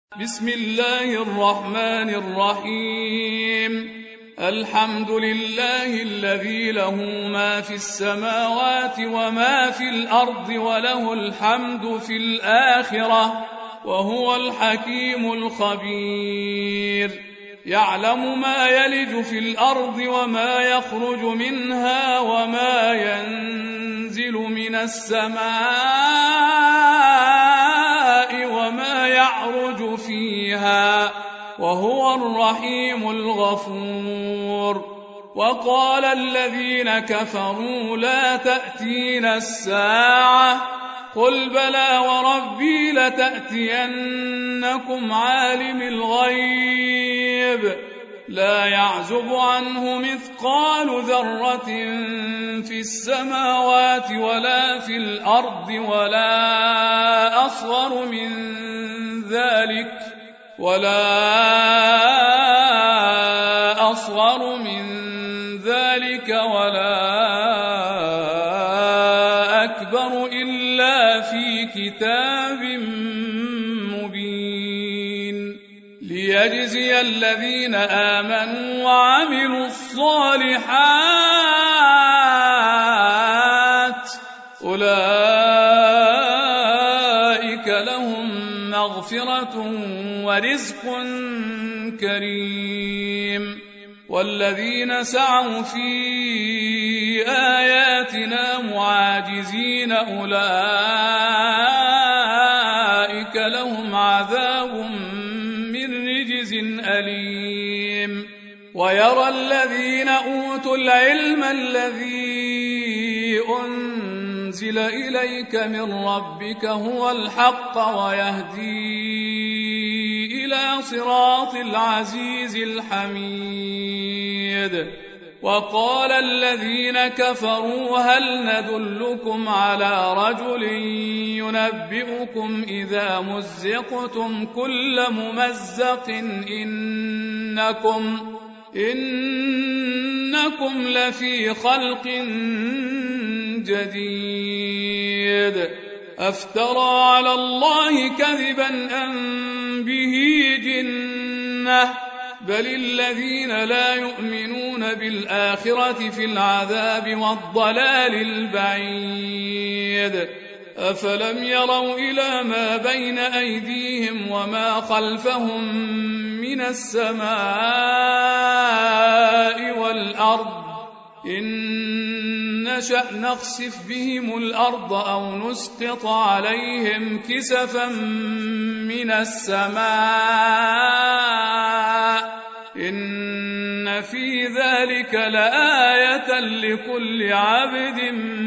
بسم الله الرحمن الرحيم. الحمد لله الذي له ما في السماوات وما في الأرض وله الحمد في الآخرة وهو الحكيم الخبير. يعلم ما يلج في الأرض وما يخرج منها وما ينزل من السماء وما يعرج فيها وهو الرحيم الغفور. وقال الذين كفروا لا تأتينا الساعة قل بلى وربي لتأتينكم عالم الغيب لا يعزب عنه مثقال ذرة في السماوات ولا في الأرض ولا أصغر من ذلك ولا أكبر إلا في كتاب مبين ليجزي الذين آمنوا وعملوا الصالحات أولئك لهم مغفرة ورزق كريم. والذين سعوا في آياتنا معاجزين أولئك لهم عذاب من رجز أليم. ويرى الذين أوتوا العلم الذي أنزل إليك من ربك هو الحق ويهدي إلى صراط العزيز الحميد. وقال الذين كفروا هل ندلكم على رجل ينبئكم إذا مزقتم كل ممزق إنكم لفي خلق جديد أفترى على الله كذبا أم به جنة بل الذين لا يؤمنون بالآخرة في العذاب والضلال البعيد. أفلم يروا إلى ما بين أيديهم وما خلفهم من السماء والأرض إن نشأ نخسف بهم الأرض أو نسقط عليهم كسفا من السماء إن في ذلك لآية لكل عبد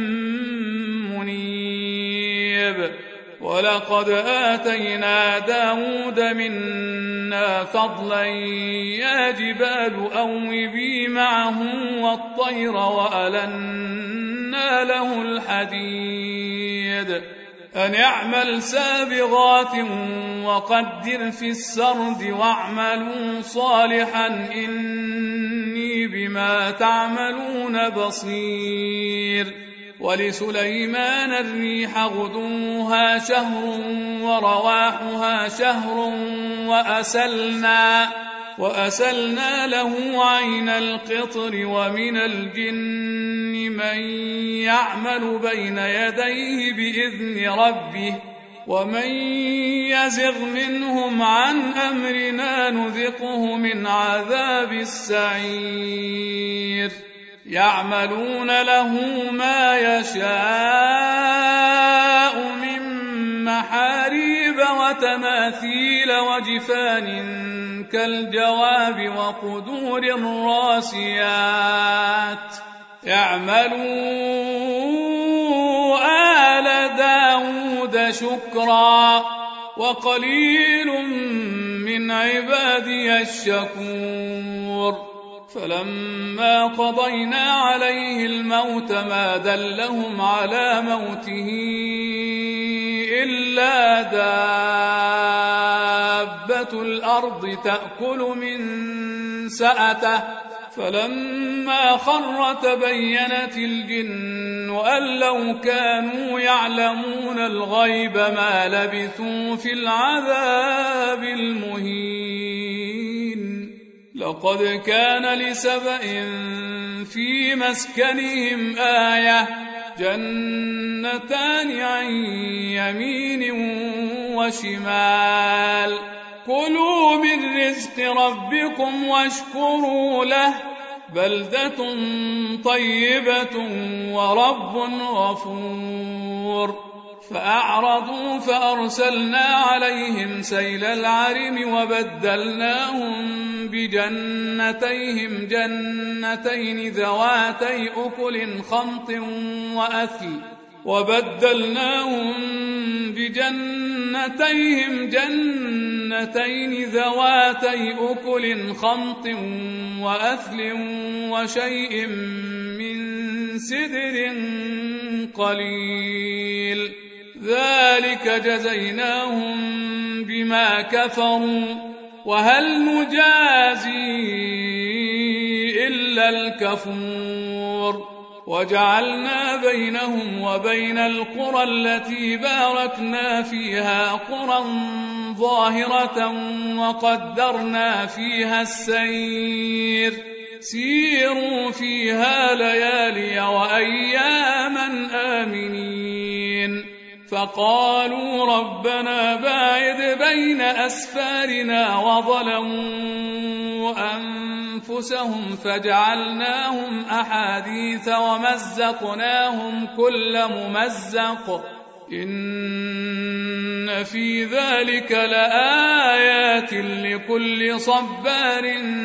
منيب. ولقد آتينا داود منا فضلا يا جبال أوبي معه والطير وألنا له الحديد أن اعمل سابغات وقدر في السرد واعملوا صالحا إني بما تعملون بصير. ولسليمان الريح غدوها شهر ورواحها شهر وأسلنا له عين القطر ومن الجن من يعمل بين يديه بإذن ربه ومن يزغ منهم عن أمرنا نذقه من عذاب السعير. يعملون له ما يشاء من محاريب وتماثيل وجفان كالجواب وقدور الراسيات. اعملوا آل داود شكرا وقليل من عبادي الشكور. فلما قضينا عليه الموت ما دلهم على موته إلا دابة الأرض تأكل من سأته فلما خر تبينت الجن أن لو كانوا يعلمون الغيب ما لبثوا في العذاب المهين. لقد كان لسبإ في مسكنهم آية جنتان عن يمين وشمال كلوا من رزق ربكم واشكروا له بلدة طيبة ورب غفور. فأعرضوا فأرسلنا عليهم سيل العرم وبدلناهم جنتين ذواتي أكل خمط وأثل وشيء من سدر قليل ذلك جزيناهم بما كفروا وهل نجازي إلا الكفور. وجعلنا بينهم وبين القرى التي باركنا فيها قرى ظاهرة وقدرنا فيها السير سيروا فيها ليالي وأياما آمنين. فقالوا ربنا باعد بين أسفارنا وظلموا أنفسهم فجعلناهم أحاديث ومزقناهم كل ممزق إن في ذلك لآيات لكل صبار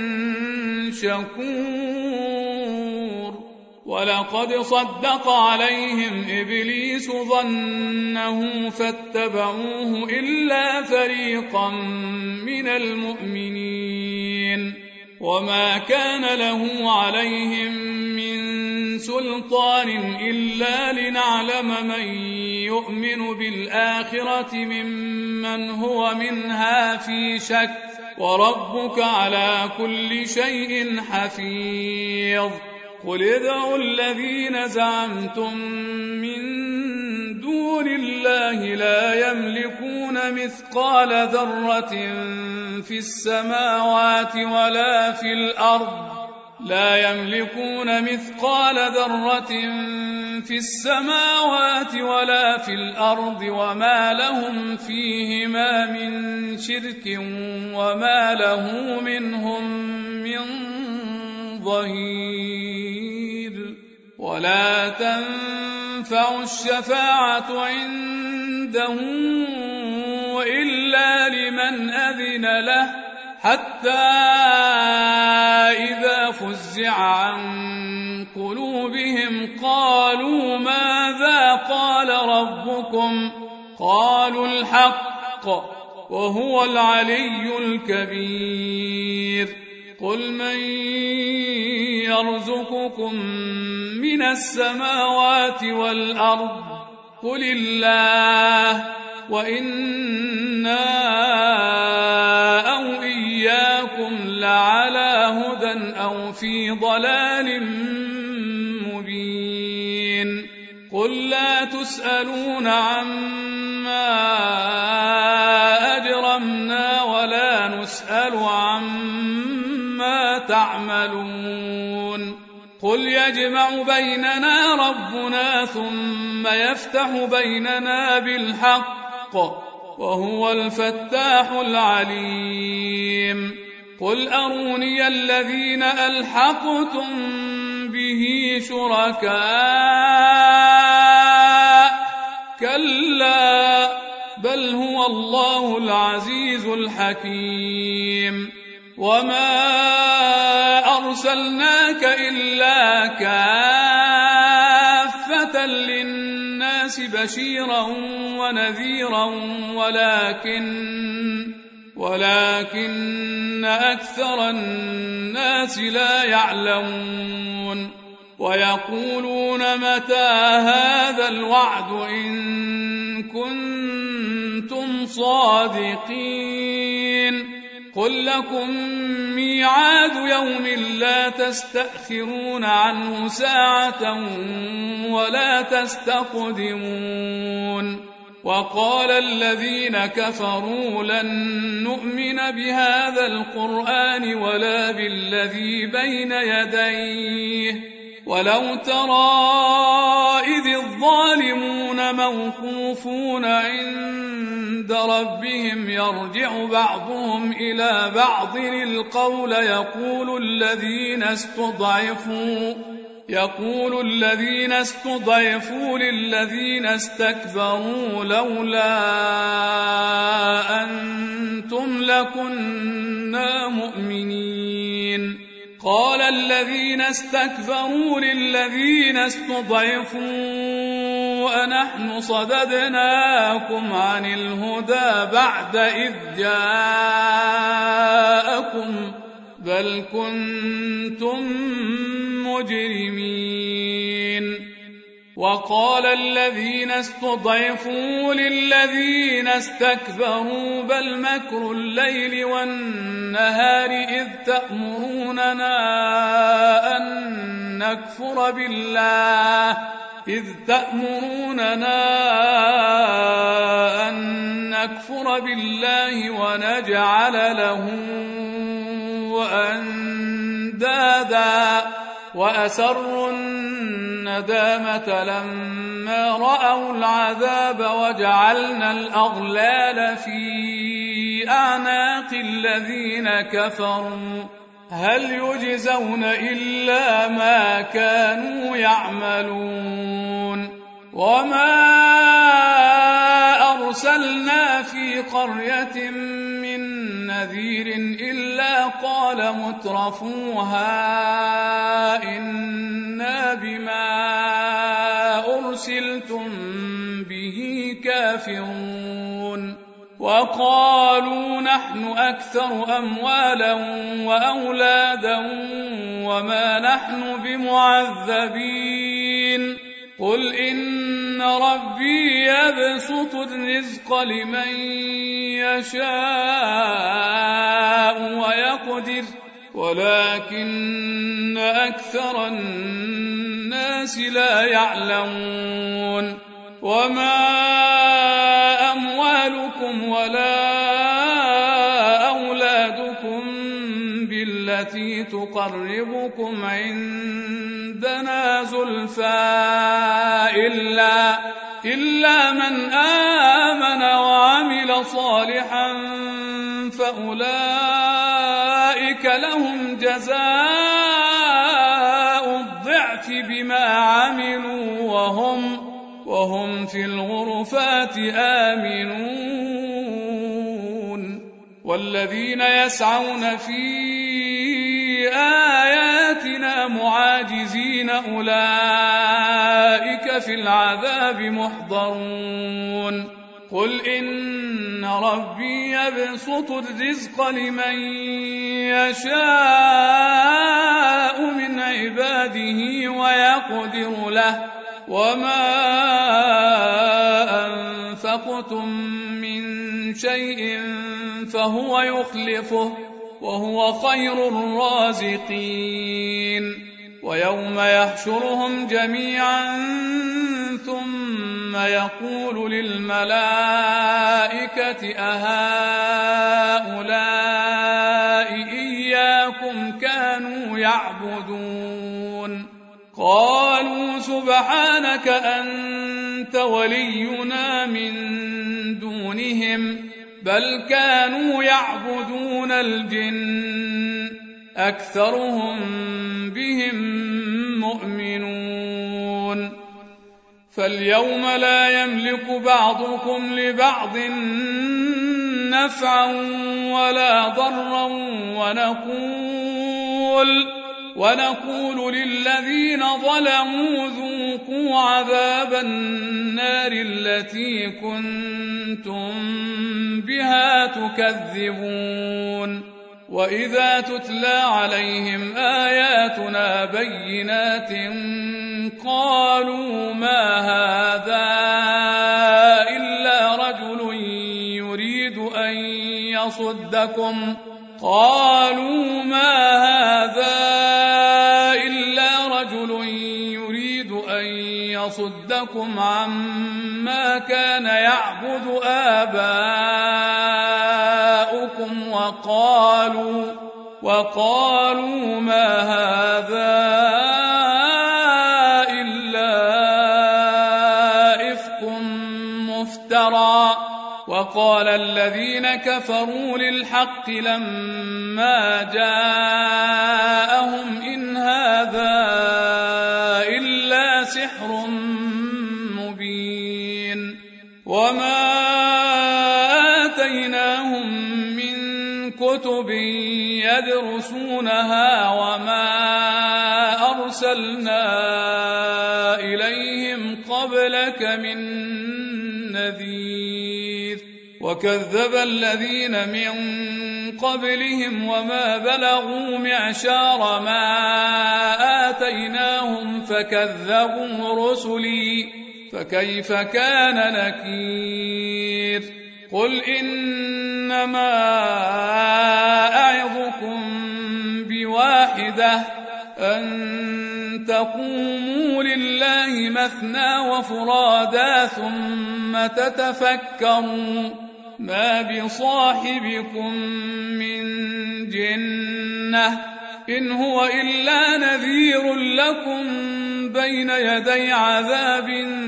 شكور. ولقد صدق عليهم إبليس ظنه فاتبعوه إلا فريقا من المؤمنين وما كان له عليهم من سلطان إلا لنعلم من يؤمن بالآخرة ممن هو منها في شك وربك على كل شيء حفيظ. قل ادعوا الذين زعمتم من دون الله لا يملكون مثقال ذرة في السماوات ولا في الأرض وما لهم فيهما من شرك وما له منهم من ظهير. ولا تنفع الشفاعة عنده إلا لمن أذن له حتى إذا فزع عن قلوبهم قالوا ماذا قال ربكم قالوا الحق وهو العلي الكبير. قل من يرزقكم من السماوات والأرض قل الله وإنا أو إياكم لعلى هدى أو في ضلال مبين. قل لا تسألون عما أجرمنا ولا نسأل عما تعملون. قل يجمع بيننا ربنا ثم يفتح بيننا بالحق وهو الفتاح العليم. قل أروني الذين ألحقتم به شركاء كلا بل هو الله العزيز الحكيم. وما أرسلناك إلا كافة للناس بشيرا ونذيرا ولكن أكثر الناس لا يعلمون. ويقولون متى هذا الوعد إن كنتم صادقين قل لكم ميعاد يوم لا تستأخرون عنه ساعة ولا تستقدمون وقال الذين كفروا لن نؤمن بهذا القرآن ولا بالذي بين يديه ولو ترى إذ الظالمون موقوفون عند ربهم يرجع بعضهم إلى بعض القول يقول الذين استضعفوا للذين استكبروا لولا أنتم لكنا مؤمنين قال الذين استكبروا للذين استضعفوا أنحن صددناكم عن الهدى بعد إذ جاءكم بل كنتم مجرمين وقال الذين استضعفوا للذين استكبروا بل مكر الليل والنهار إذ تأمروننا أن نكفر بالله ونجعل له أندادا وأسروا الندامة لما رأوا العذاب وجعلنا الأغلال في أعناق الذين كفروا هل يجزون إلا ما كانوا يعملون وما أرسلنا في قرية من نذير إلا قال مترفوها إنا بما أرسلتم به كافرون وقالوا نحن أكثر أموالا وأولادا وما نحن بمعذبين قل إن ربي يبسط الرزق لمن يشاء ويقدر ولكن أكثر الناس لا يعلمون وما أموالكم ولا أولادكم بالتي تقربكم عندنا زلفى إلا من آمن وعمل صالحا فأولئك لهم جزاء الضعف بما عملوا وهم في الغرفات آمنون والذين يسعون في آياتنا معاجزين أولئك في العذاب محضرون قل إن ربي يبسط الرزق لمن يشاء من عباده ويقدر له وما أنفقتم من شيء فهو يخلفه وهو خير الرازقين ويوم يحشرهم جميعا ثم يقول للملائكة أهؤلاء إياكم كانوا يعبدون قالوا سبحانك أنت ولينا من دونهم بل كانوا يعبدون الجن أكثرهم بهم مؤمنون فاليوم لا يملك بعضكم لبعض نفعا ولا ضرا ونقول للذين ظلموا ذوقوا عذاب النار التي كنتم بها تكذبون وإذا تتلى عليهم آياتنا بينات قالوا ما هذا إلا رجل يريد أن قالوا ما هذا إلا رجل يريد أن يصدكم عما كان يعبد آباؤكم وقالوا ما هذا إلا إفك مفترى. وقال الذين كفروا للحق لما جاءهم إن هذا إلا سحر مبين. وما آتيناهم من كتب يدرسونها وما أرسلنا إليهم قبلك من نذير. وكذب الذين من قبلهم وما بلغوا معشار ما آتيناهم فكذبوا رسلي فكيف كان نكير. قل إنما أعظكم بواحدة أن تقوموا لله مثنى وفرادا ثم تتفكروا ما بصاحبكم من جنة إن هو إلا نذير لكم بين يدي عذاب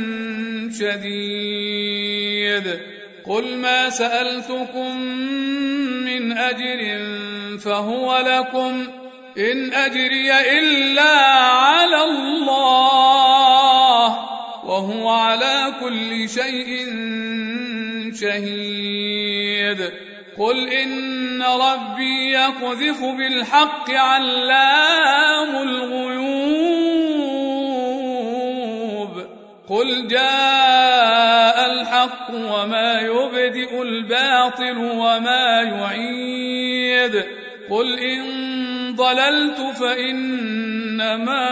شديد. قل ما سألتكم من أجر فهو لكم إن أجري إلا على الله وهو على كل شيء شهيد. قل إن ربي يقذف بالحق علام الغيوب. قل جاء الحق وما يبدئ الباطل وما يعيد. قل إن ضللت فإنما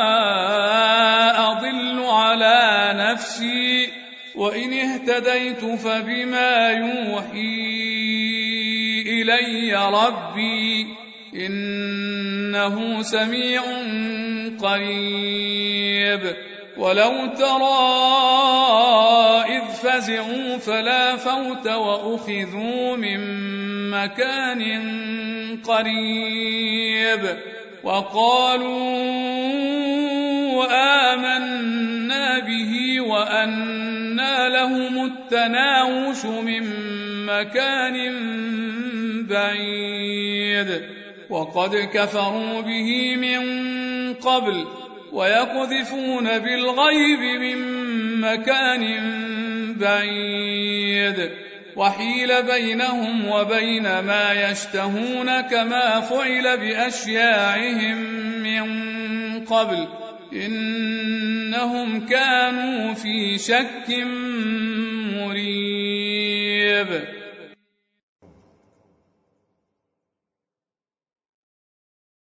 أضل على نفسي وإن اهتديت فبما يوحي إلي ربي إنه سميع قريب. ولو ترى إذ فزعوا فلا فوت وأخذوا من مكان قريب وقالوا آمنا به وأنى لهم التناوش من مكان بعيد. وقد كفروا به من قبل ويقذفون بالغيب من مكان بعيد. وحيل بينهم وبين ما يشتهون كما فعل بأشياعهم من قبل إنهم كانوا في شك مريب.